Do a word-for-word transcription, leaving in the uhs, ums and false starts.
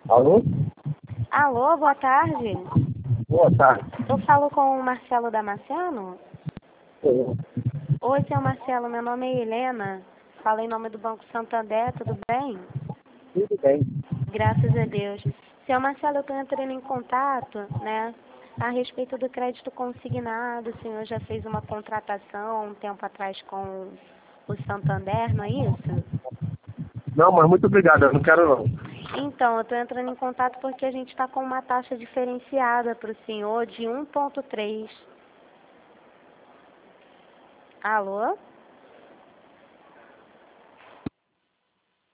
Alô? Alô, boa tarde. Boa tarde. Eu falo com o Marcelo Damasceno? Sim. Oi, seu Marcelo, meu nome é Helena. Falo em nome do Banco Santander, tudo bem? Tudo bem. Graças a Deus. Seu Marcelo, eu estou entrando em contato, né, a respeito do crédito consignado. O senhor já fez uma contratação um tempo atrás com o Santander, não é isso? Não, mas muito obrigado, eu não quero não. Então, eu estou entrando em contato porque a gente está com uma taxa diferenciada para o senhor de um ponto três. Alô?